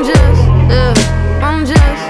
I'm just,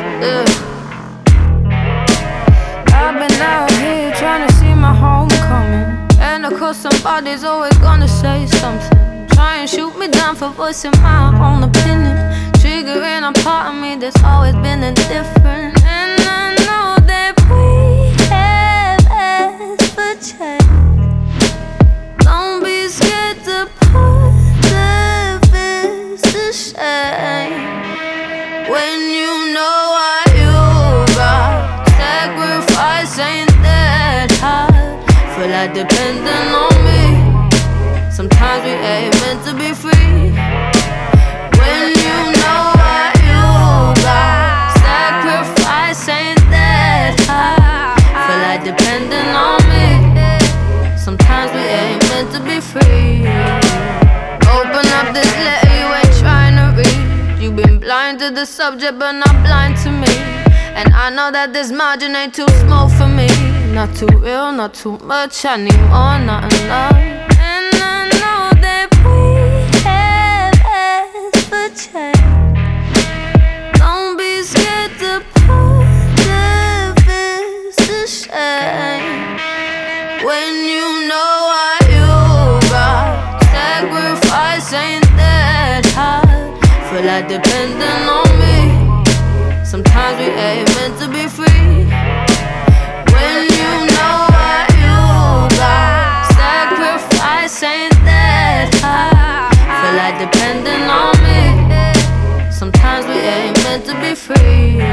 I've been out here trying to see my homecoming, and of course somebody's always gonna say something. Try and shoot me down for voicing my own opinion, triggering a part of me that's always been indifferent. And I know that we have asked for change. Don't be scared to put the fist to shame. When you know what you got, sacrifice ain't that hard. Feel like depending on me. Sometimes we ain't meant to be free. When you know what you got, sacrifice ain't that hard. Feel like depending on me. Sometimes we ain't meant to be free. Open up this letter you ain't trying to read. You've been blind to the subject but not blind to me. And I know that this margin ain't too small for me. Not too real, not too much, I need more, not enough. And I know that we have asked for change. Don't be scared to put the fist to shame. When you know what you got, sacrifice ain't that hard. Feel like depending on me. Sometimes we ain't meant to be free. When you know what you got, sacrifice ain't that hard. Feel like depending on me. Sometimes we ain't meant to be free.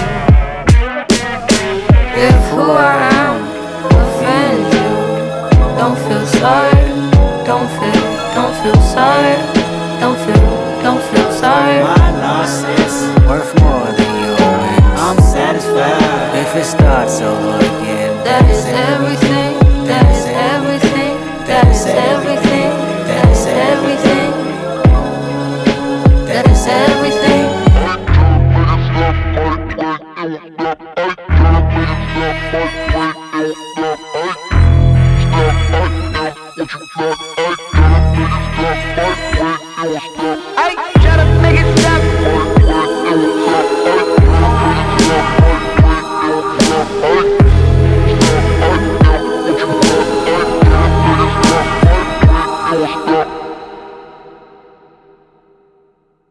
If who I am offends you, don't feel sorry. Don't feel sorry. Don't feel sorry. My loss is worth more than your wins. I'm satisfied if it starts over again. That is everything.